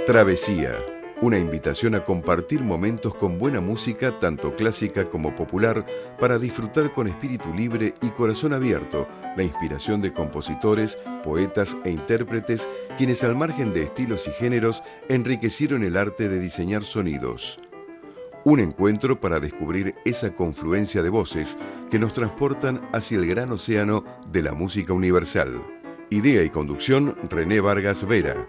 Travesía, una invitación a compartir momentos con buena música, tanto clásica como popular, para disfrutar con espíritu libre y corazón abierto la inspiración de compositores, poetas e intérpretes, quienes al margen de estilos y géneros enriquecieron el arte de diseñar sonidos. Un encuentro para descubrir esa confluencia de voces que nos transportan hacia el gran océano de la música universal. Idea y conducción, René Vargas Vera.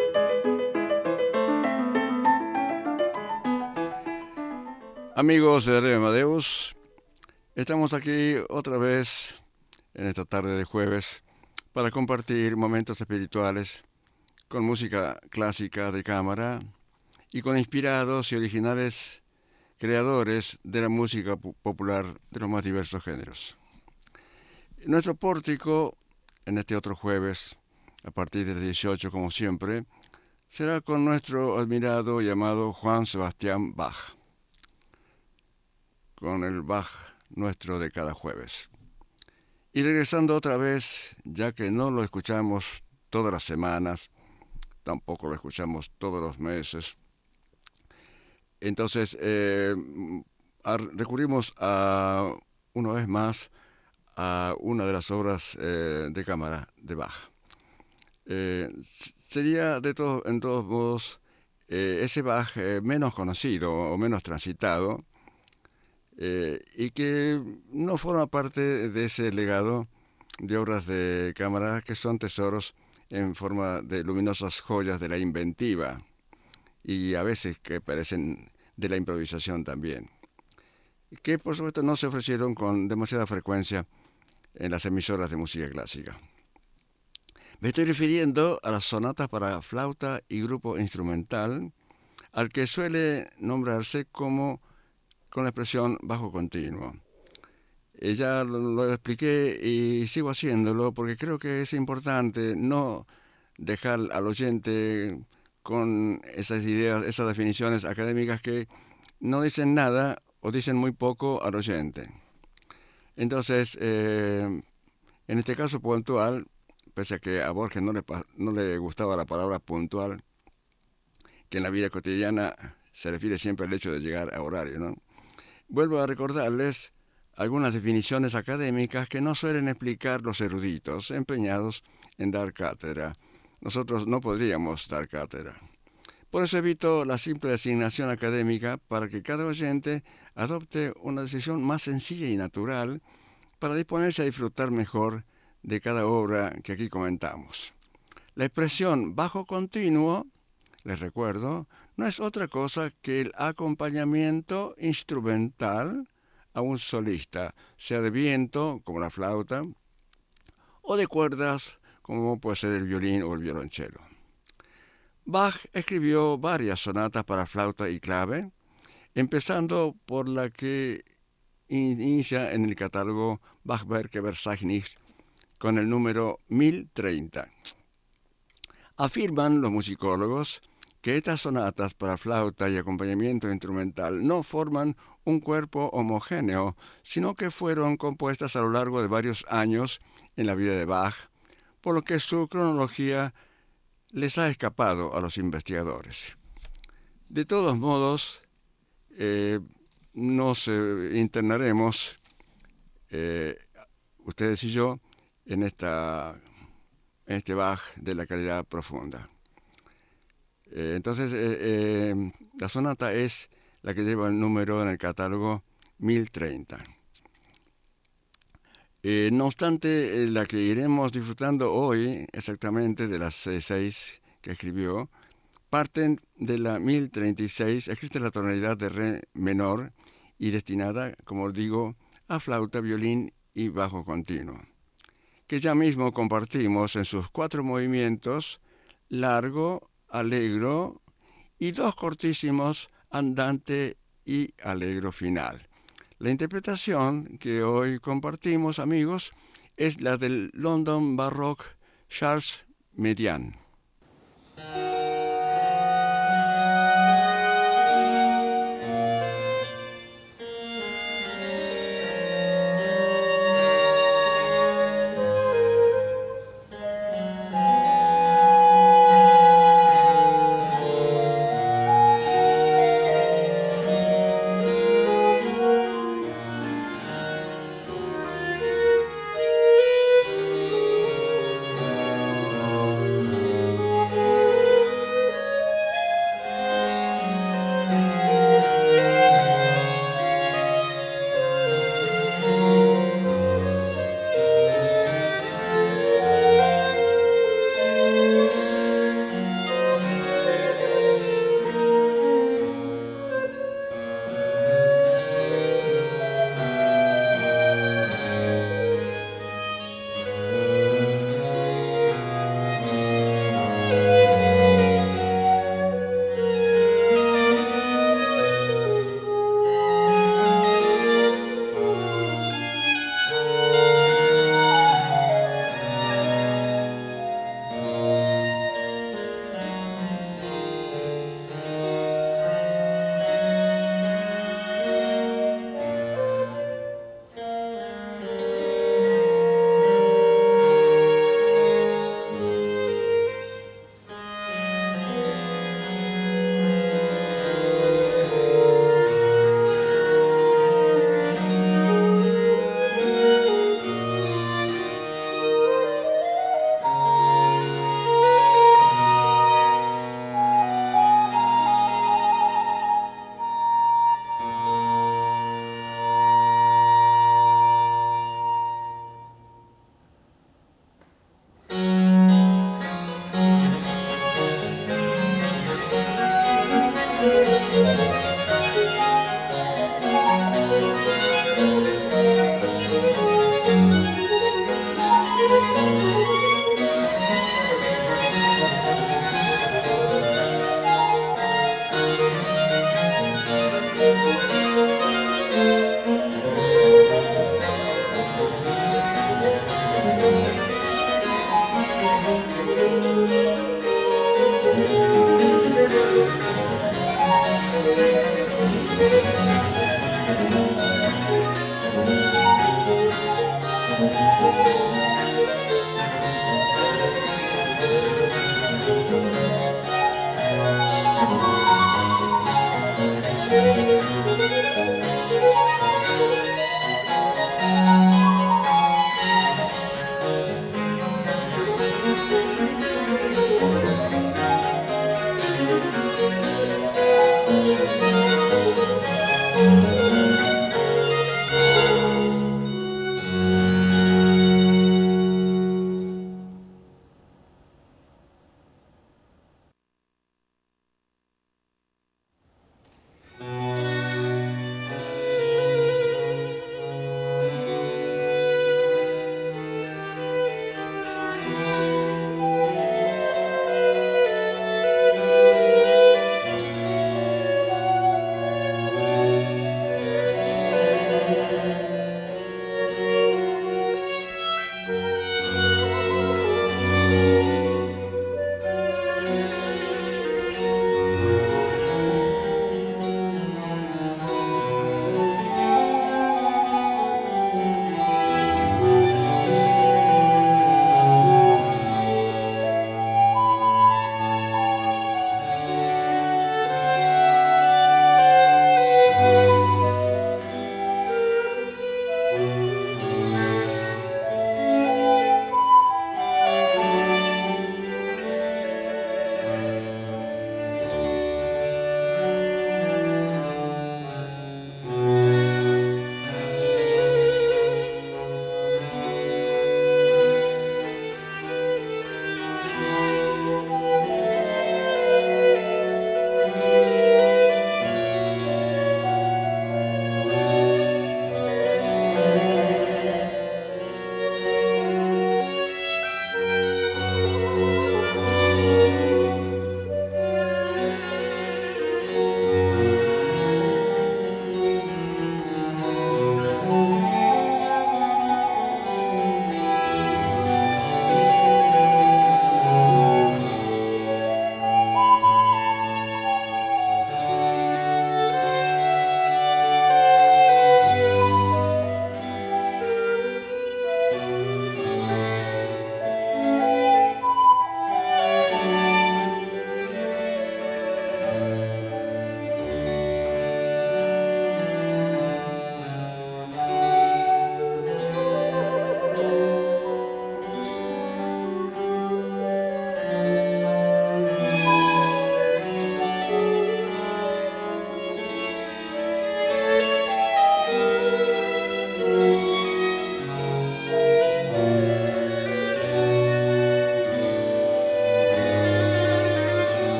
Amigos de Radio Amadeus, estamos aquí otra vez en esta tarde de jueves para compartir momentos espirituales con música clásica de cámara y con inspirados y originales creadores de la música popular de los más diversos géneros. Nuestro pórtico en este otro jueves, a partir de las 18 como siempre, será con nuestro admirado y amado Juan Sebastián Bach, con el Bach nuestro de cada jueves. Y regresando otra vez, ya que no lo escuchamos todas las semanas, tampoco lo escuchamos todos los meses, entonces recurrimos una vez más a una de las obras de cámara de Bach. Sería en todos modos ese Bach menos conocido o menos transitado, y que no forma parte de ese legado de obras de cámara que son tesoros en forma de luminosas joyas de la inventiva y a veces que parecen de la improvisación también, que por supuesto no se ofrecieron con demasiada frecuencia en las emisoras de música clásica. Me estoy refiriendo a las sonatas para flauta y grupo instrumental, al que suele nombrarse con la expresión bajo continuo. Ya lo expliqué y sigo haciéndolo porque creo que es importante no dejar al oyente con esas ideas, esas definiciones académicas que no dicen nada o dicen muy poco al oyente. Entonces, en este caso puntual, pese a que a Borges no le gustaba la palabra puntual, que en la vida cotidiana se refiere siempre al hecho de llegar a horario, ¿no? Vuelvo a recordarles algunas definiciones académicas que no suelen explicar los eruditos empeñados en dar cátedra. Nosotros no podríamos dar cátedra. Por eso evito la simple designación académica para que cada oyente adopte una decisión más sencilla y natural para disponerse a disfrutar mejor de cada obra que aquí comentamos. La expresión bajo continuo, les recuerdo, no es otra cosa que el acompañamiento instrumental a un solista, sea de viento, como la flauta, o de cuerdas, como puede ser el violín o el violonchelo. Bach escribió varias sonatas para flauta y clave, empezando por la que inicia en el catálogo Bachwerke Verzeichnis con el número 1030. Afirman los musicólogos que estas sonatas para flauta y acompañamiento instrumental no forman un cuerpo homogéneo, sino que fueron compuestas a lo largo de varios años en la vida de Bach, por lo que su cronología les ha escapado a los investigadores. De todos modos, nos internaremos, ustedes y yo, en este Bach de la calidad profunda. Entonces, la sonata es la que lleva el número en el catálogo 1030. No obstante, la que iremos disfrutando hoy, exactamente de las 6 que escribió, parten de la 1036, escrita en la tonalidad de re menor y destinada, como digo, a flauta, violín y bajo continuo, que ya mismo compartimos en sus 4 movimientos, largo, allegro y 2 cortísimos, andante y allegro final. La interpretación que hoy compartimos, amigos, es la del London Baroque Charles Median.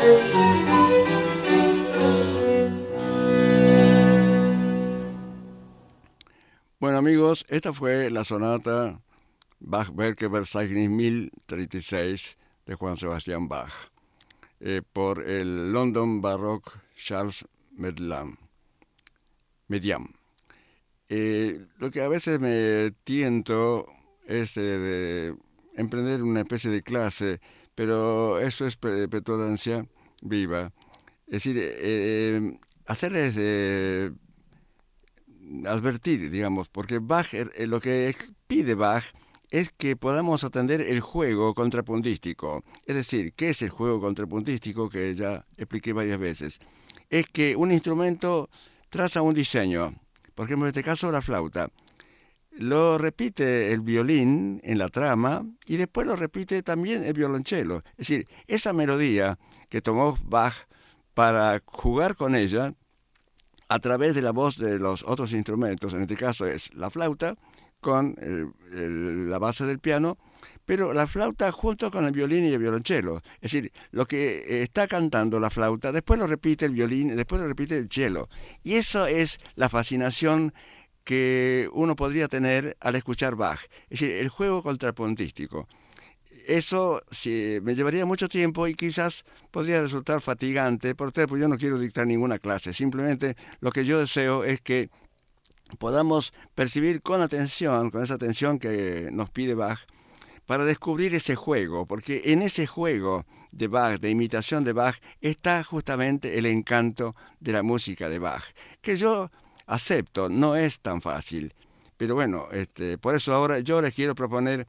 Bueno, amigos, esta fue la sonata Bach-Werke Verzeichnis 1036 de Juan Sebastián Bach, por el London Baroque Charles Mediam. Lo que a veces me tiento es de emprender una especie de clase, pero eso es petulancia viva. Es decir, hacerles advertir, digamos, porque Bach, lo que pide Bach es que podamos atender el juego contrapuntístico. Es decir, ¿qué es el juego contrapuntístico? Que ya expliqué varias veces. Es que un instrumento traza un diseño. Por ejemplo, en este caso, la flauta. Lo repite el violín en la trama y después lo repite también el violonchelo. Es decir, esa melodía que tomó Bach para jugar con ella a través de la voz de los otros instrumentos, en este caso es la flauta con la base del piano, pero la flauta junto con el violín y el violonchelo. Es decir, lo que está cantando la flauta, después lo repite el violín, después lo repite el cello. Y eso es la fascinación que uno podría tener al escuchar Bach. Es decir, el juego contrapuntístico. Eso sí, me llevaría mucho tiempo y quizás podría resultar fatigante, porque yo no quiero dictar ninguna clase. Simplemente lo que yo deseo es que podamos percibir con atención, con esa atención que nos pide Bach, para descubrir ese juego, porque en ese juego de Bach, de imitación de Bach, está justamente el encanto de la música de Bach, que yo acepto, no es tan fácil. Pero bueno, por eso ahora yo les quiero proponer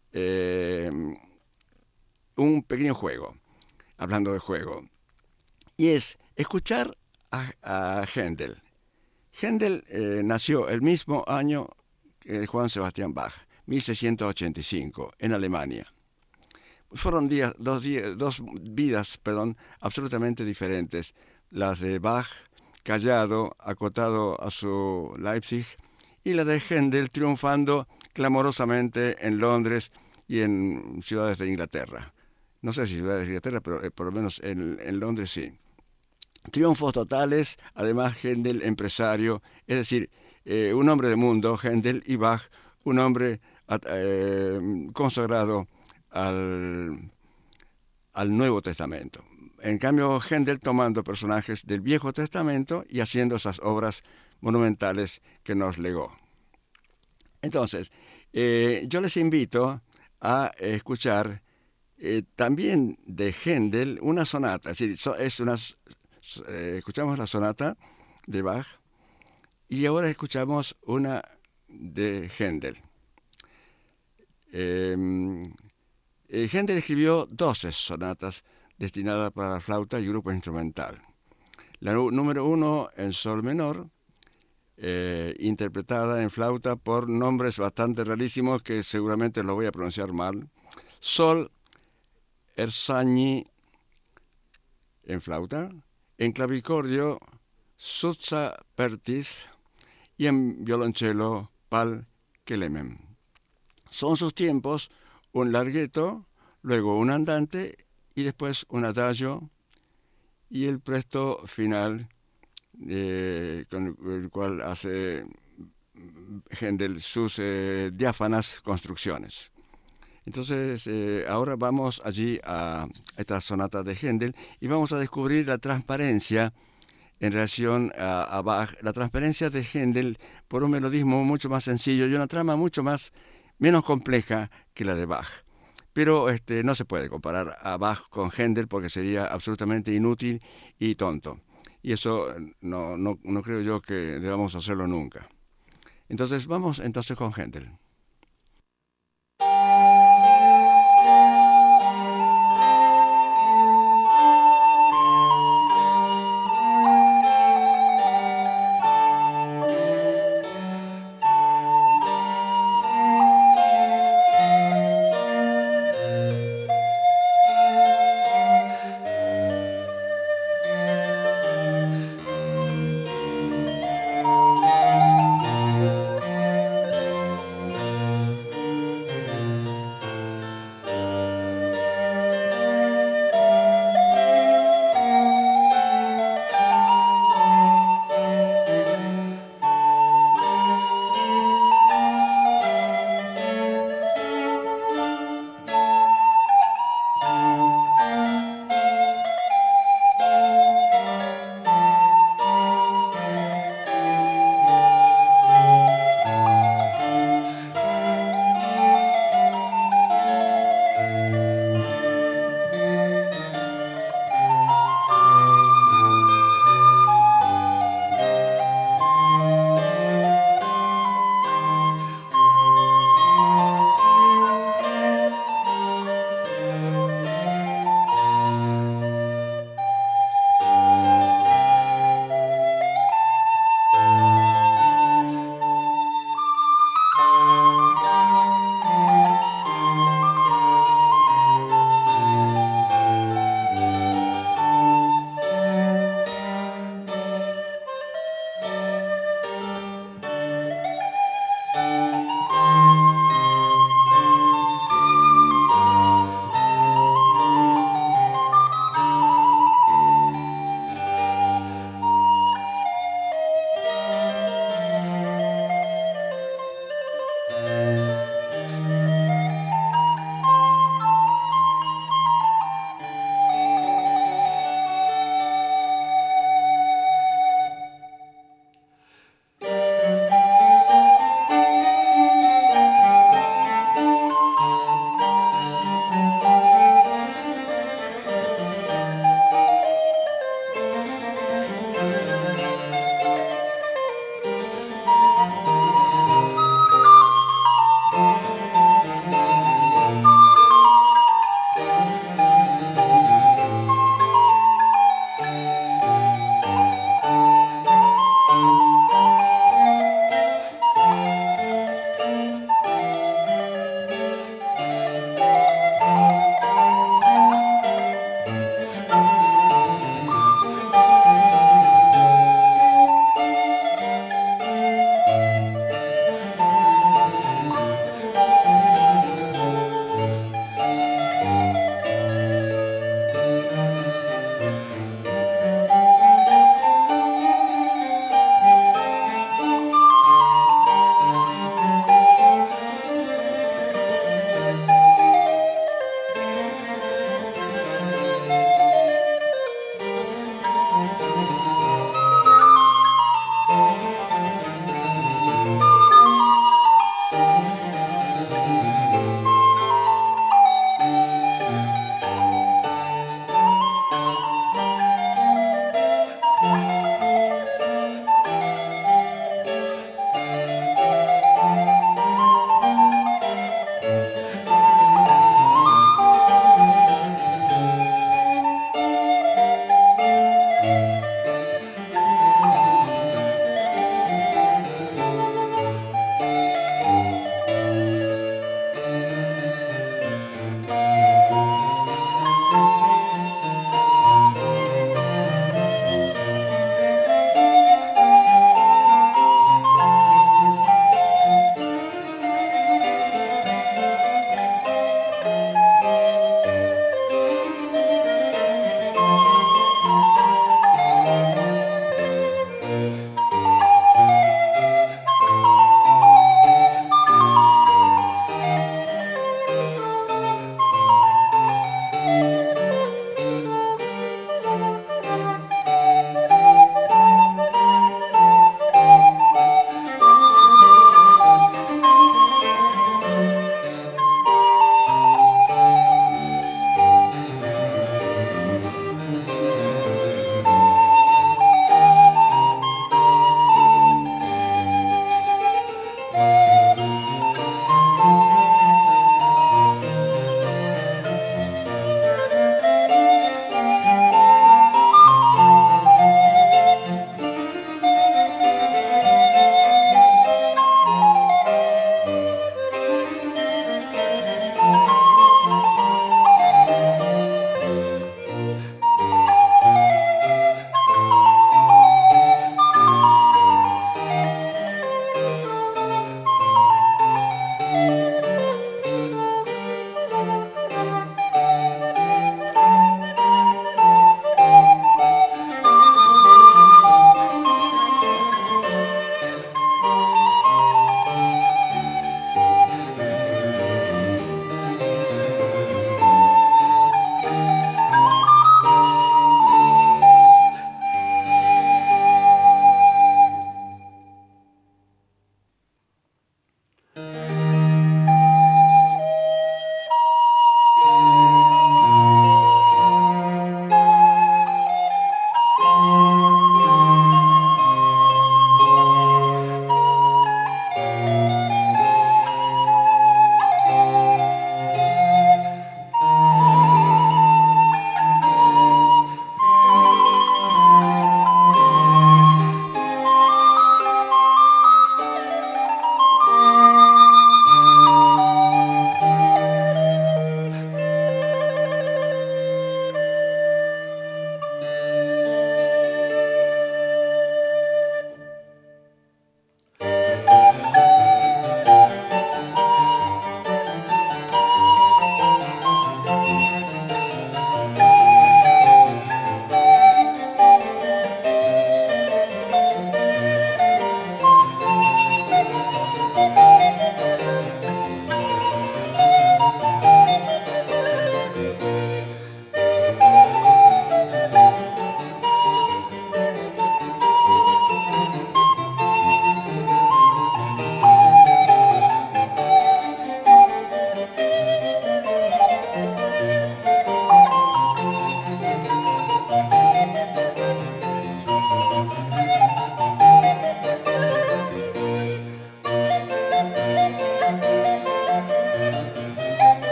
un pequeño juego, hablando de juego, y es escuchar a Händel. Händel nació el mismo año que Juan Sebastián Bach, 1685, en Alemania. Fueron dos vidas, absolutamente diferentes. Las de Bach, callado, acotado a su Leipzig, y la de Händel triunfando clamorosamente en Londres y en ciudades de Inglaterra. No sé si ciudades de Inglaterra, pero por lo menos en Londres sí. Triunfos totales, además Händel empresario, es decir, un hombre de mundo, Händel, y Bach, un hombre consagrado al Nuevo Testamento. En cambio, Händel tomando personajes del Viejo Testamento y haciendo esas obras monumentales que nos legó. Entonces, yo les invito a escuchar también de Händel una sonata. Es decir, escuchamos la sonata de Bach y ahora escuchamos una de Händel. Händel escribió 12 sonatas destinadas para la flauta y grupo instrumental. La número 1 en sol menor, interpretada en flauta por nombres bastante rarísimos que seguramente los voy a pronunciar mal. Sol Ersagni en flauta, en clavicordio Suzza Pertis y en violonchelo Pal Kelemem. Son sus tiempos un larghetto, luego un andante y después un adagio y el presto final con el cual hace Händel sus diáfanas construcciones. Entonces, ahora vamos allí a esta sonata de Händel y vamos a descubrir la transparencia en relación a Bach, la transparencia de Händel por un melodismo mucho más sencillo y una trama menos compleja que la de Bach. Pero no se puede comparar a Bach con Händel porque sería absolutamente inútil y tonto. Y eso no creo yo que debamos hacerlo nunca. Entonces, vamos con Händel.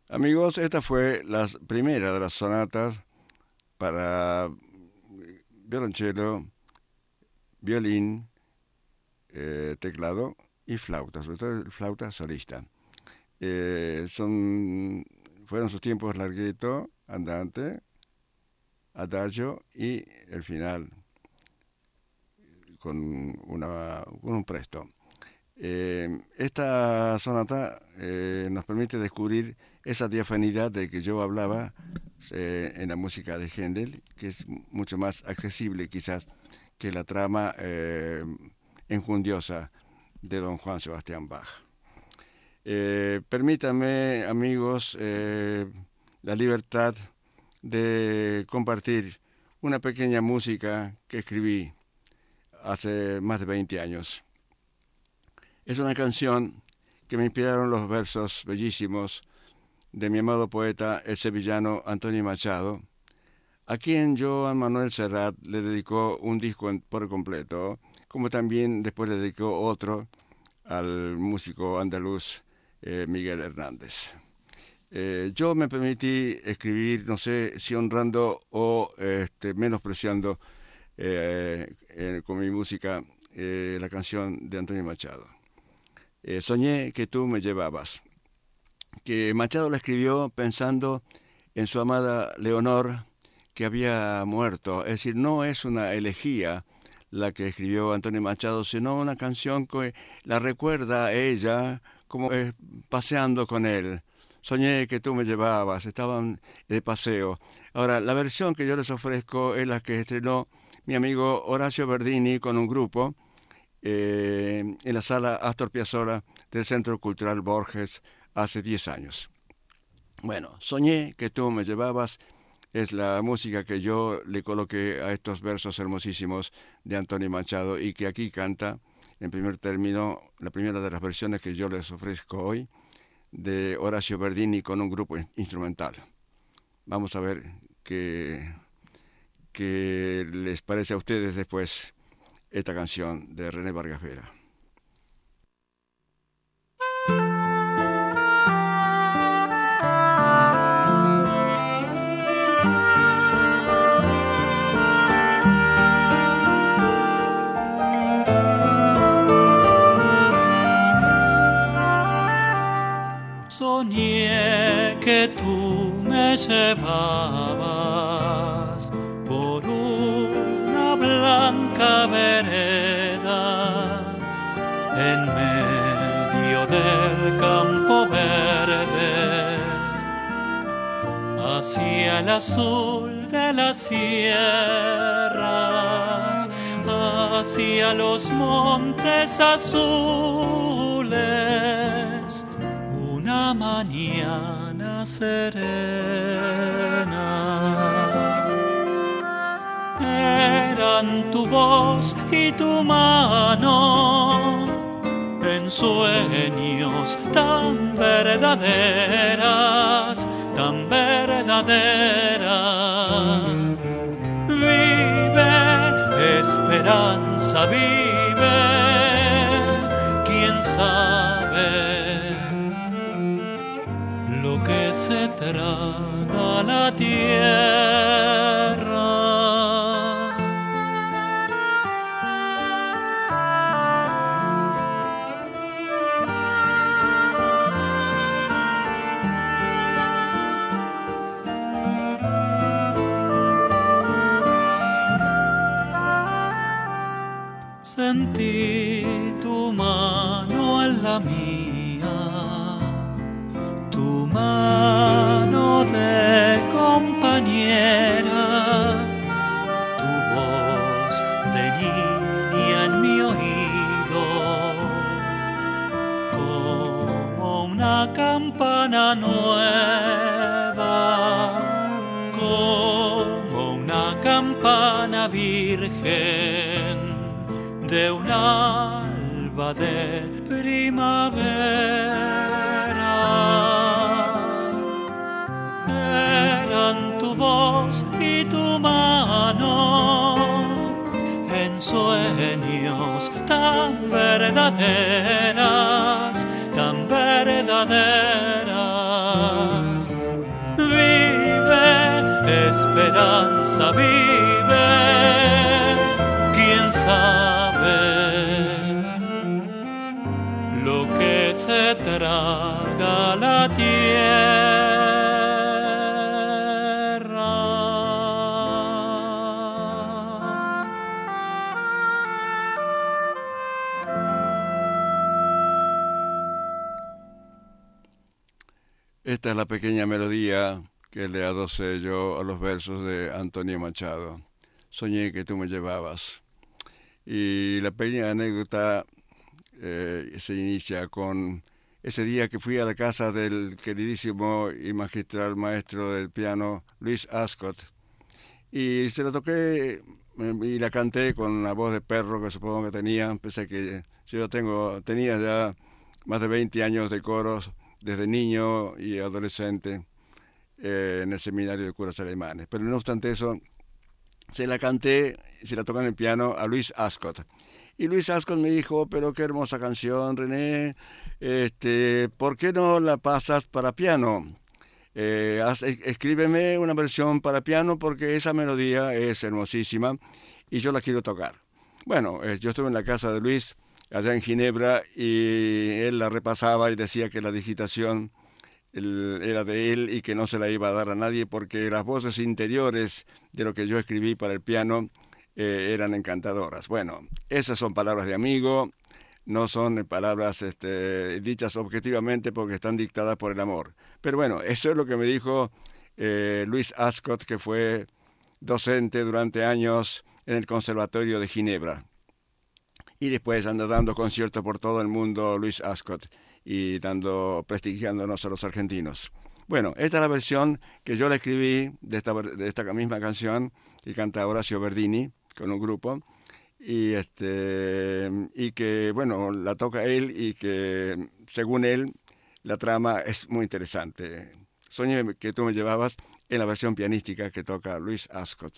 Amigos, esta fue la primera de las sonatas para violonchelo, violín, teclado y flauta, sobre todo flauta solista. Fueron sus tiempos largueto, andante, adagio y el final con un presto. Esta sonata nos permite descubrir esa diafanidad de que yo hablaba en la música de Händel, que es mucho más accesible quizás que la trama enjundiosa de don Juan Sebastián Bach. Permítanme, amigos, la libertad de compartir una pequeña música que escribí hace más de 20 años. Es una canción que me inspiraron los versos bellísimos de mi amado poeta, el sevillano Antonio Machado, a quien Joan Manuel Serrat le dedicó un disco por completo, como también después le dedicó otro al músico andaluz Miguel Hernández. Yo me permití escribir, no sé si honrando o menospreciando con mi música la canción de Antonio Machado. Soñé que tú me llevabas, que Machado la escribió pensando en su amada Leonor, que había muerto. Es decir, no es una elegía la que escribió Antonio Machado, sino una canción que la recuerda a ella como paseando con él. Soñé que tú me llevabas, estaban de paseo. Ahora, la versión que yo les ofrezco es la que estrenó mi amigo Horacio Verdini con un grupo en la sala Astor Piazzolla del Centro Cultural Borges hace 10 años. Bueno, Soñé que tú me llevabas es la música que yo le coloqué a estos versos hermosísimos de Antonio Machado y que aquí canta, en primer término, la primera de las versiones que yo les ofrezco hoy, de Horacio Verdini con un grupo instrumental. Vamos a ver qué les parece a ustedes después esta canción de René Vargas Vera. Soñé que tú me llevabas por una blanca vereda en medio del campo verde, hacia el azul de las sierras, hacia los montes azules. Una mañana serena, eran tu voz y tu mano en sueños tan verdaderas, tan verdaderas. Vive, esperanza, vive, quién sabe que se traga la tierra. Sentí tu mano en la mía, tu mano de compañera, tu voz de niña en mi oído, como una campana nueva, como una campana virgen de un alba de primavera. Eran tu voz y tu mano en sueños tan verdaderas, tan verdaderas. esperanza vive, quién sabe lo que se traga la tierra. Esta es la pequeña melodía que le adosé yo a los versos de Antonio Machado. Soñé que tú me llevabas. Y la pequeña anécdota se inicia con ese día que fui a la casa del queridísimo y magistral maestro del piano Luis Ascot, y se la toqué y la canté con una voz de perro que supongo que tenía, pese a que yo tenía ya más de 20 años de coros desde niño y adolescente en el seminario de curas alemanes. Pero no obstante eso, se la canté, se la toqué en el piano a Luis Ascot. Y Luis Ascot me dijo, pero qué hermosa canción, René, ¿por qué no la pasas para piano? Escríbeme una versión para piano porque esa melodía es hermosísima y yo la quiero tocar. Bueno, yo estuve en la casa de Luis allá en Ginebra y él la repasaba y decía que la digitación era de él y que no se la iba a dar a nadie porque las voces interiores de lo que yo escribí para el piano eran encantadoras. Bueno, esas son palabras de amigo, no son palabras dichas objetivamente porque están dictadas por el amor. Pero bueno, eso es lo que me dijo Luis Ascot, que fue docente durante años en el Conservatorio de Ginebra. Y después anda dando conciertos por todo el mundo Luis Ascot y prestigiándonos a los argentinos. Bueno, esta es la versión que yo le escribí de esta misma canción que canta Horacio Verdini con un grupo y que, bueno, la toca él y que, según él, la trama es muy interesante. Soñé que tú me llevabas en la versión pianística que toca Luis Ascot.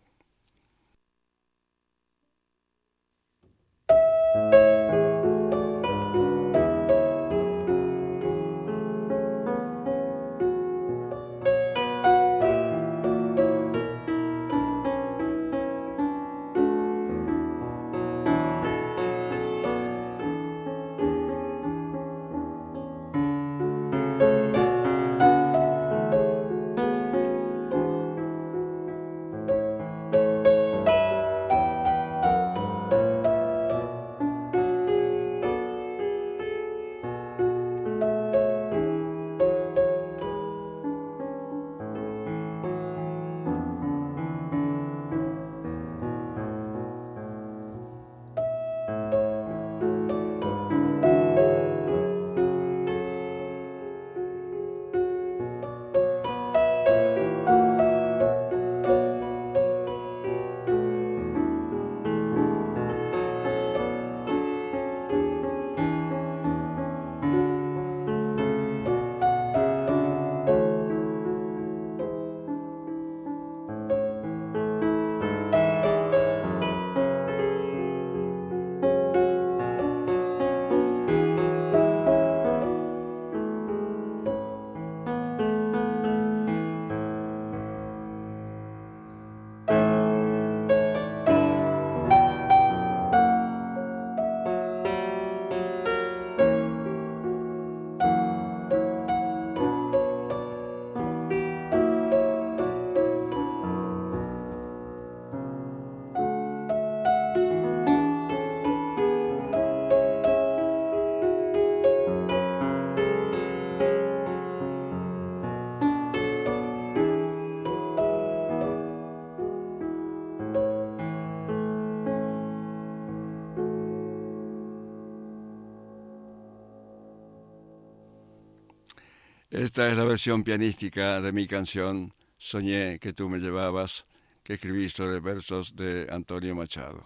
Esta es la versión pianística de mi canción Soñé que tú me llevabas, que escribí sobre versos de Antonio Machado.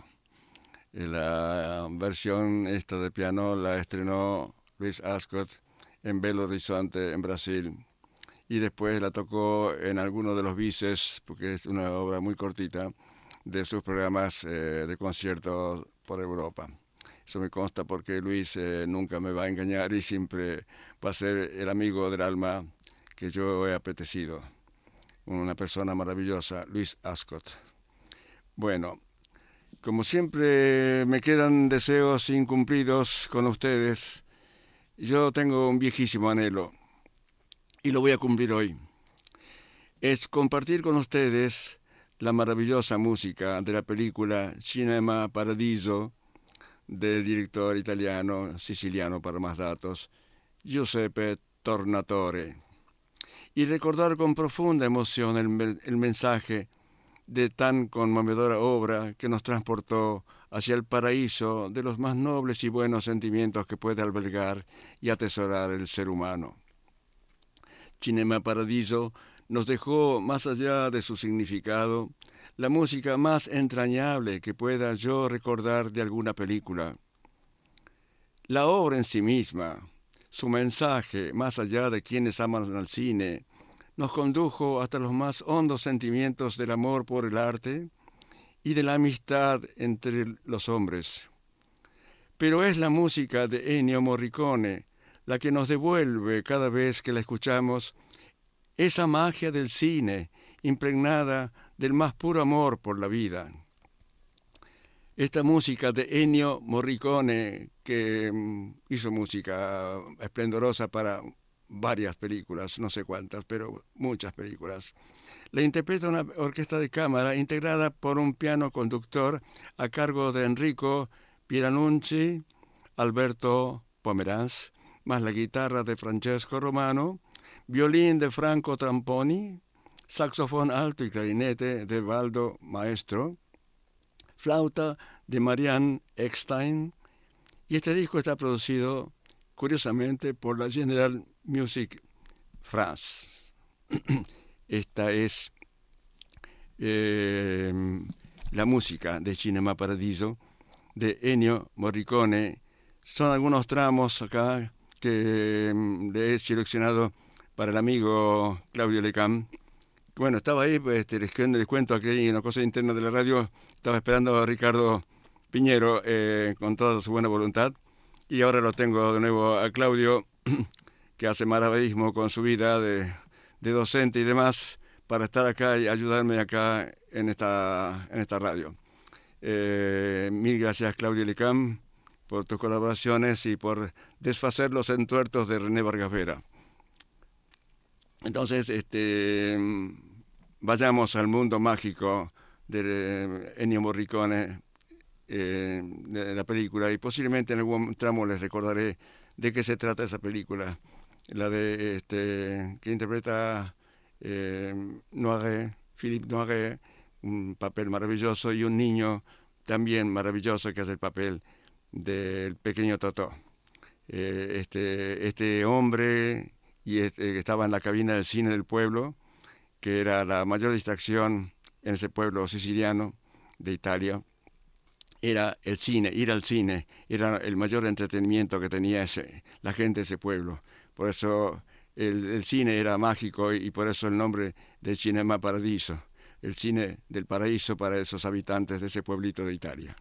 La versión esta de piano la estrenó Luis Ascot en Belo Horizonte, en Brasil, y después la tocó en alguno de los bises, porque es una obra muy cortita, de sus programas de conciertos por Europa. Eso me consta porque Luis nunca me va a engañar y siempre va a ser el amigo del alma que yo he apetecido. una persona maravillosa, Louis Ascot. Bueno, como siempre me quedan deseos incumplidos con ustedes. Yo tengo un viejísimo anhelo y lo voy a cumplir hoy. Es compartir con ustedes la maravillosa música de la película Cinema Paradiso del director italiano, siciliano para más datos, Giuseppe Tornatore, y recordar con profunda emoción el mensaje de tan conmovedora obra que nos transportó hacia el paraíso de los más nobles y buenos sentimientos que puede albergar y atesorar el ser humano. Cinema Paradiso nos dejó, más allá de su significado, la música más entrañable que pueda yo recordar de alguna película. La obra en sí misma, su mensaje, más allá de quienes aman al cine, nos condujo hasta los más hondos sentimientos del amor por el arte y de la amistad entre los hombres. Pero es la música de Ennio Morricone la que nos devuelve cada vez que la escuchamos esa magia del cine impregnada del más puro amor por la vida. Esta música de Ennio Morricone, que hizo música esplendorosa para varias películas, no sé cuántas, pero muchas películas, la interpreta una orquesta de cámara integrada por un piano conductor a cargo de Enrico Pieranucci, Alberto Pomeranz, más la guitarra de Francesco Romano, violín de Franco Tramponi, saxofón alto y clarinete de Valdo Maestro, flauta de Marianne Eckstein, y este disco está producido, curiosamente, por la General Music France. Esta es la música de Cinema Paradiso de Ennio Morricone. Son algunos tramos acá que le he seleccionado para el amigo Claudio Lecam. Bueno, estaba ahí, pues, les cuento aquí una cosa interna de la radio. Estaba esperando a Ricardo Piñero con toda su buena voluntad. Y ahora lo tengo de nuevo a Claudio, que hace maravillismo con su vida de docente y demás, para estar acá y ayudarme acá en esta radio. Mil gracias, Claudio Lecam, por tus colaboraciones y por desfacer los entuertos de René Vargas Vera. Entonces, vayamos al mundo mágico de Ennio Morricone, de la película, y posiblemente en algún tramo les recordaré de qué se trata esa película, la de que interpreta Philippe Noiret, un papel maravilloso, y un niño también maravilloso que hace el papel del pequeño Totò. Este hombre que estaba en la cabina del cine del pueblo, que era la mayor distracción en ese pueblo siciliano de Italia, era el cine, ir al cine, era el mayor entretenimiento que tenía la gente de ese pueblo. Por eso el cine era mágico y por eso el nombre de Cinema Paradiso, el cine del paraíso para esos habitantes de ese pueblito de Italia.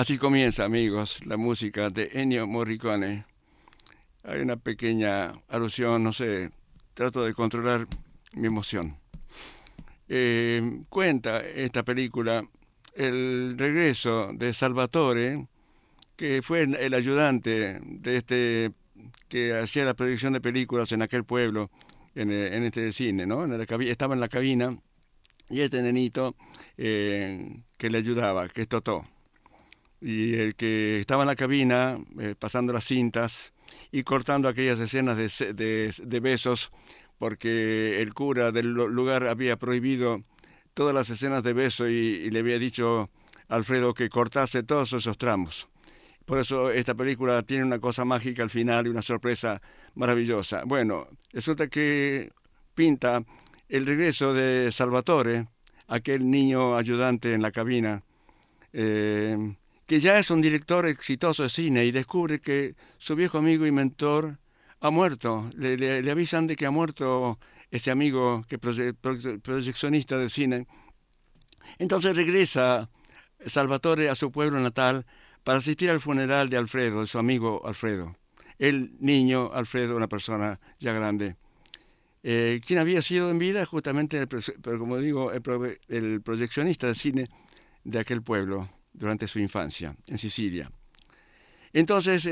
Así comienza, amigos, la música de Ennio Morricone. Hay una pequeña alusión, no sé, trato de controlar mi emoción. Cuenta esta película el regreso de Salvatore, que fue el ayudante de este que hacía la proyección de películas en aquel pueblo, en este cine, ¿no? Estaba en la cabina, y este nenito que le ayudaba, que es Totò. Y el que estaba en la cabina, pasando las cintas y cortando aquellas escenas de besos, porque el cura del lugar había prohibido todas las escenas de beso y le había dicho a Alfredo que cortase todos esos tramos. Por eso esta película tiene una cosa mágica al final y una sorpresa maravillosa. Bueno, resulta que pinta el regreso de Salvatore, aquel niño ayudante en la cabina, que ya es un director exitoso de cine y descubre que su viejo amigo y mentor ha muerto. Le avisan de que ha muerto ese amigo que proyeccionista de cine. Entonces regresa Salvatore a su pueblo natal para asistir al funeral de Alfredo, de su amigo Alfredo. El niño Alfredo, una persona ya grande. Quien había sido en vida justamente, pero como digo, el proyeccionista de cine de aquel pueblo durante su infancia, en Sicilia. Entonces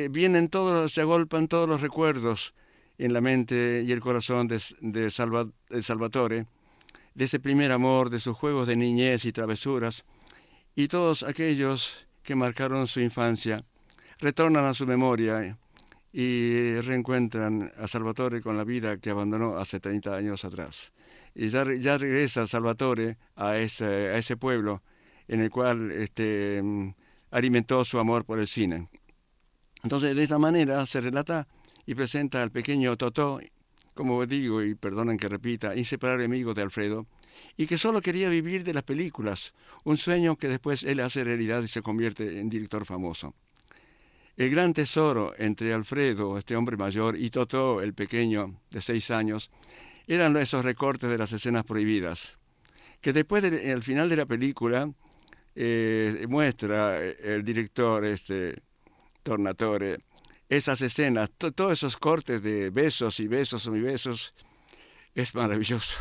se agolpan todos los recuerdos en la mente y el corazón de Salvatore, de ese primer amor, de sus juegos de niñez y travesuras, y todos aquellos que marcaron su infancia retornan a su memoria y reencuentran a Salvatore con la vida que abandonó hace 30 años atrás. Y ya regresa Salvatore a ese pueblo en el cual alimentó su amor por el cine. Entonces, de esta manera se relata y presenta al pequeño Totò, como digo, y perdonen que repita, inseparable amigo de Alfredo, y que solo quería vivir de las películas, un sueño que después él hace realidad y se convierte en director famoso. El gran tesoro entre Alfredo, este hombre mayor, y Totò, el pequeño de 6 años, eran esos recortes de las escenas prohibidas, que después, al final de la película, muestra el director Tornatore esas escenas, todos esos cortes de besos y besos y besos. Es maravilloso.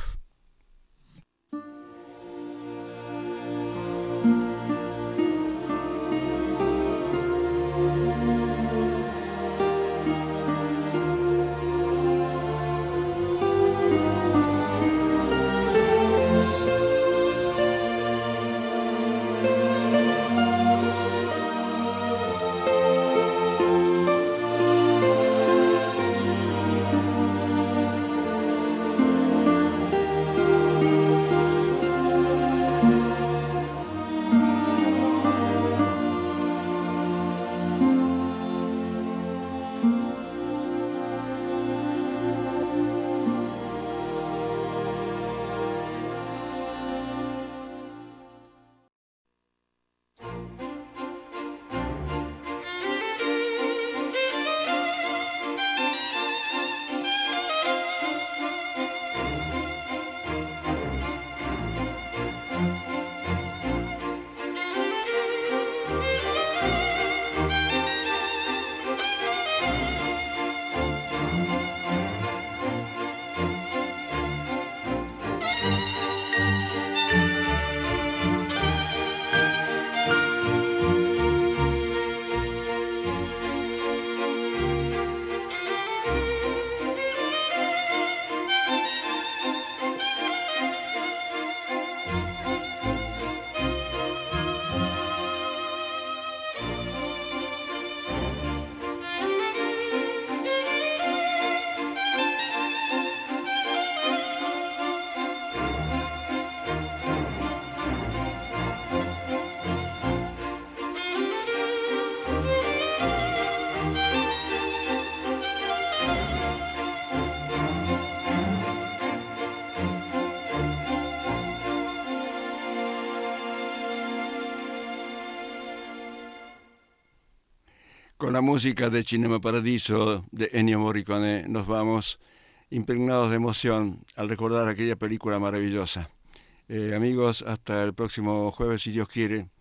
Con la música de Cinema Paradiso de Ennio Morricone nos vamos impregnados de emoción al recordar aquella película maravillosa. Amigos, hasta el próximo jueves, si Dios quiere,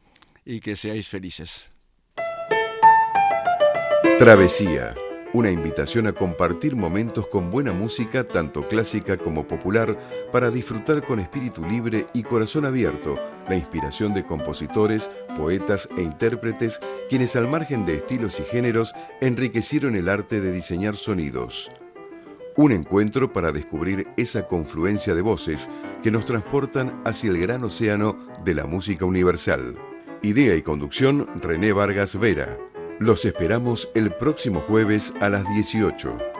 y que seáis felices. Travesía, una invitación a compartir momentos con buena música, tanto clásica como popular, para disfrutar con espíritu libre y corazón abierto la inspiración de compositores, poetas e intérpretes, quienes al margen de estilos y géneros enriquecieron el arte de diseñar sonidos. Un encuentro para descubrir esa confluencia de voces que nos transportan hacia el gran océano de la música universal. Idea y conducción, René Vargas Vera. Los esperamos el próximo jueves a las 18.